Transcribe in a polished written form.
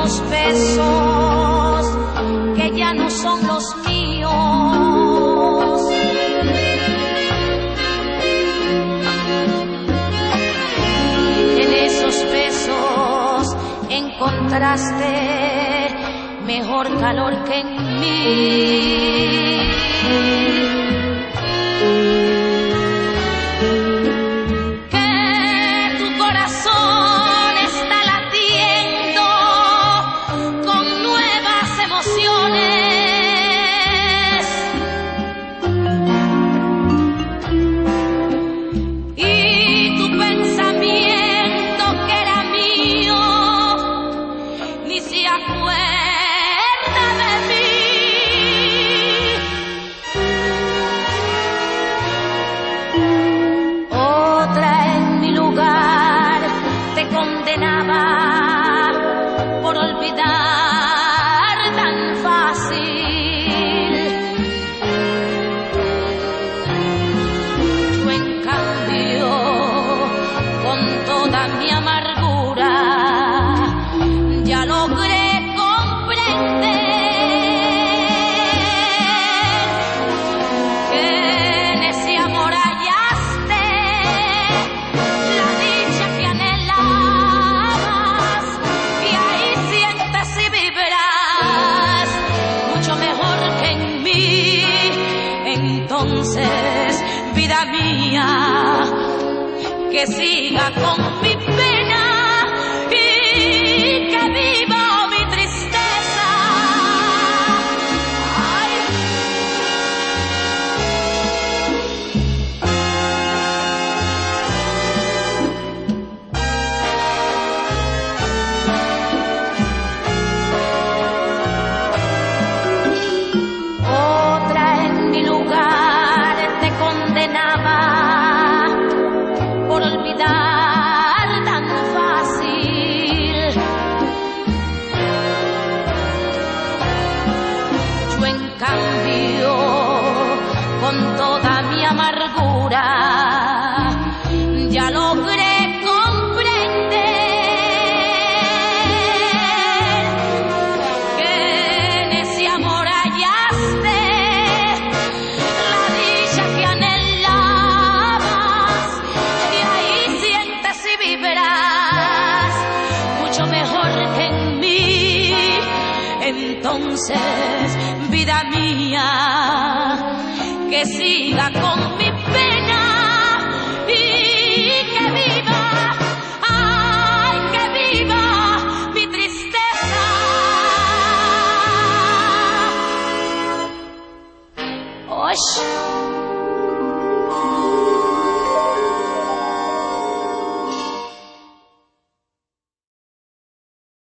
esos besos que ya no son los míos. En esos besos encontraste mejor calor que en mí. Por olvidar tan fácil, yo en cambio con toda mi amargura ya logré comprender que en ese amor hallaste la dicha que anhelabas. Entonces, vida mía, que siga con mi pena y que viva mi tristeza. Ay. Otra en mi lugar te condenaba por olvidar tan fácil. Yo en cambio con toda mi amargura ya logré comprender que en ese amor hallaste la dicha que anhelabas, y ahí sientes y vivirás mucho mejor que en mí. Entonces, vida mía, que siga con mi pena y que viva, ay, que viva mi tristeza. Osh.